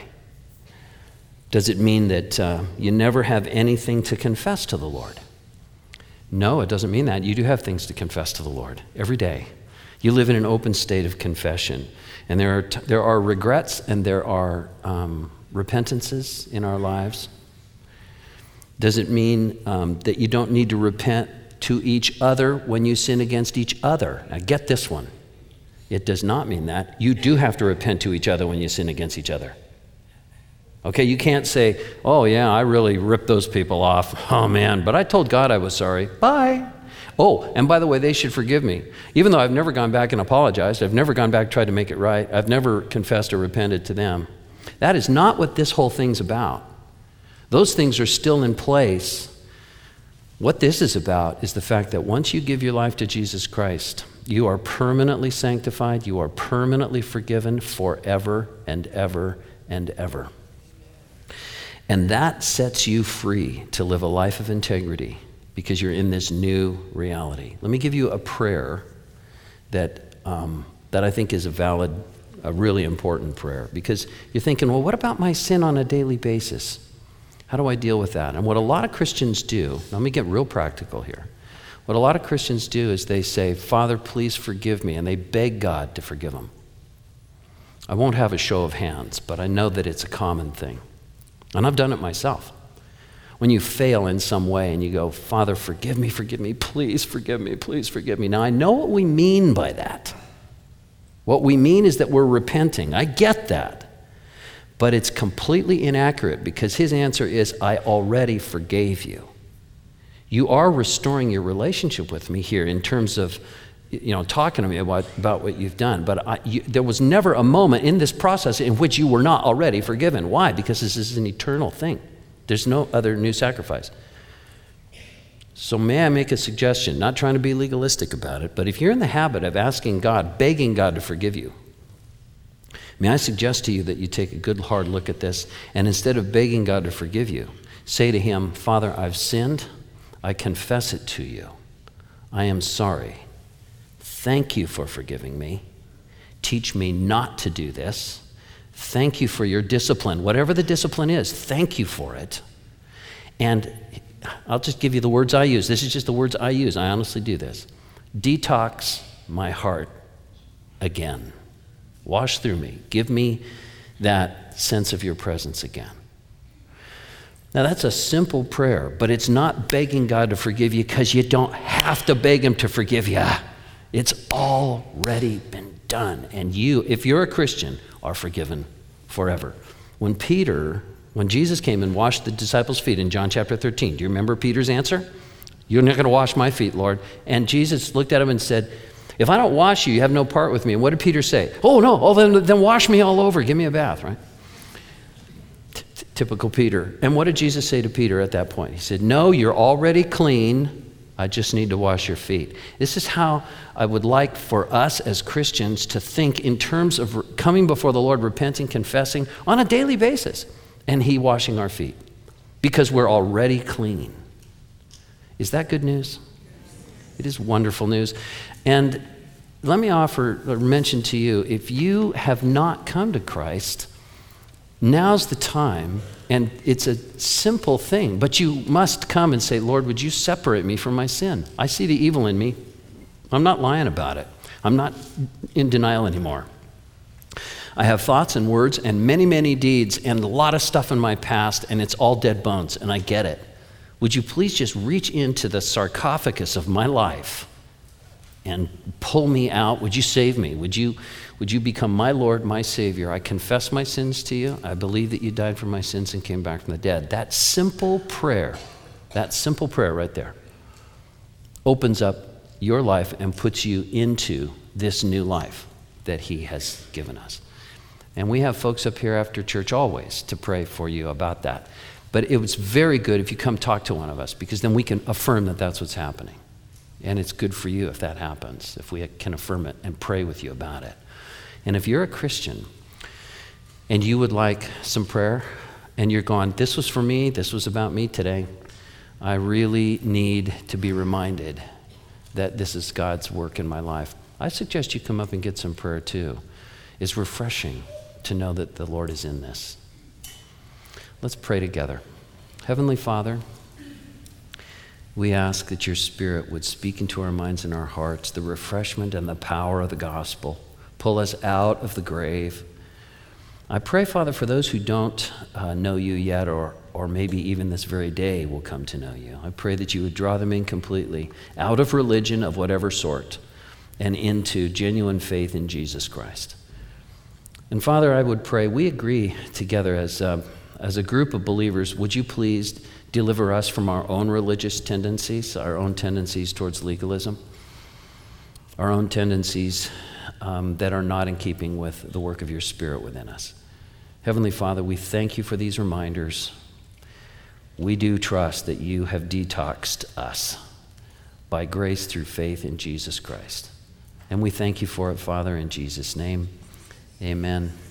Does it mean that uh, you never have anything to confess to the Lord? No, it doesn't mean that. You do have things to confess to the Lord every day. You live in an open state of confession. And there are, t- there are regrets and there are um, repentances in our lives. Does it mean um, that you don't need to repent to each other when you sin against each other? Now get this one. It does not mean that. You do have to repent to each other when you sin against each other. Okay, you can't say, oh yeah, I really ripped those people off. Oh man, but I told God I was sorry. Bye. Oh, and by the way, they should forgive me. Even though I've never gone back and apologized, I've never gone back and tried to make it right, I've never confessed or repented to them. That is not what this whole thing's about. Those things are still in place. What this is about is the fact that once you give your life to Jesus Christ, you are permanently sanctified, you are permanently forgiven forever and ever and ever. And that sets you free to live a life of integrity because you're in this new reality. Let me give you a prayer that um, that I think is a valid, a really important prayer. Because you're thinking, well, what about my sin on a daily basis? How do I deal with that? And what a lot of Christians do, let me get real practical here. What a lot of Christians do is they say, Father, please forgive me, and they beg God to forgive them. I won't have a show of hands, but I know that it's a common thing. And I've done it myself. When you fail in some way and you go, Father, forgive me, forgive me, please forgive me, please forgive me. Now, I know what we mean by that. What we mean is that we're repenting. I get that. But it's completely inaccurate because his answer is, I already forgave you. You are restoring your relationship with me here in terms of, you know, talking to me about, about what you've done. But I, you, there was never a moment in this process in which you were not already forgiven. Why? Because this is an eternal thing. There's no other new sacrifice. So may I make a suggestion? Not trying to be legalistic about it, but if you're in the habit of asking God, begging God to forgive you, may I suggest to you that you take a good hard look at this, and instead of begging God to forgive you, say to him, Father, I've sinned. I confess it to you. I am sorry. Thank you for forgiving me. Teach me not to do this. Thank you for your discipline. Whatever the discipline is, thank you for it. And I'll just give you the words I use. This is just the words I use. I honestly do this. Detox my heart again. Wash through me. Give me that sense of your presence again. Now that's a simple prayer, but it's not begging God to forgive you because you don't have to beg him to forgive you. It's already been done. And you, if you're a Christian, are forgiven forever. When Peter, when Jesus came and washed the disciples' feet in John chapter thirteen, do you remember Peter's answer? You're not going to wash my feet, Lord. And Jesus looked at him and said, if I don't wash you, you have no part with me. And what did Peter say? Oh, no, oh, then, then wash me all over. Give me a bath, right? T- typical Peter. And what did Jesus say to Peter at that point? He said, no, you're already clean. I just need to wash your feet. This is how I would like for us as Christians to think in terms of re- coming before the Lord, repenting, confessing on a daily basis, and he washing our feet because we're already clean. Is that good news? It is wonderful news. And let me offer or mention to you, if you have not come to Christ, now's the time, and it's a simple thing, but you must come and say, Lord, would you separate me from my sin? I see the evil in me. I'm not lying about it. I'm not in denial anymore. I have thoughts and words and many, many deeds and a lot of stuff in my past, and it's all dead bones, and I get it. Would you please just reach into the sarcophagus of my life and pull me out? Would you save me? Would you, would you become my Lord, my Savior? I confess my sins to you. I believe that you died for my sins and came back from the dead. That simple prayer, that simple prayer right there, opens up your life and puts you into this new life that he has given us. And we have folks up here after church always to pray for you about that. But it was very good if you come talk to one of us, because then we can affirm that that's what's happening. And it's good for you if that happens, if we can affirm it and pray with you about it. And if you're a Christian and you would like some prayer and you're going, this was for me, this was about me today, I really need to be reminded that this is God's work in my life, I suggest you come up and get some prayer too. It's refreshing to know that the Lord is in this. Let's pray together. Heavenly Father, we ask that your Spirit would speak into our minds and our hearts the refreshment and the power of the gospel. Pull us out of the grave. I pray, Father, for those who don't uh, know you yet, or, or maybe even this very day will come to know you. I pray that you would draw them in completely out of religion of whatever sort and into genuine faith in Jesus Christ. And Father, I would pray, we agree together as a, as a group of believers, would you please deliver us from our own religious tendencies, our own tendencies towards legalism, our own tendencies um, that are not in keeping with the work of your Spirit within us. Heavenly Father, we thank you for these reminders. We do trust that you have detoxed us by grace through faith in Jesus Christ. And we thank you for it, Father, in Jesus' name. Amen.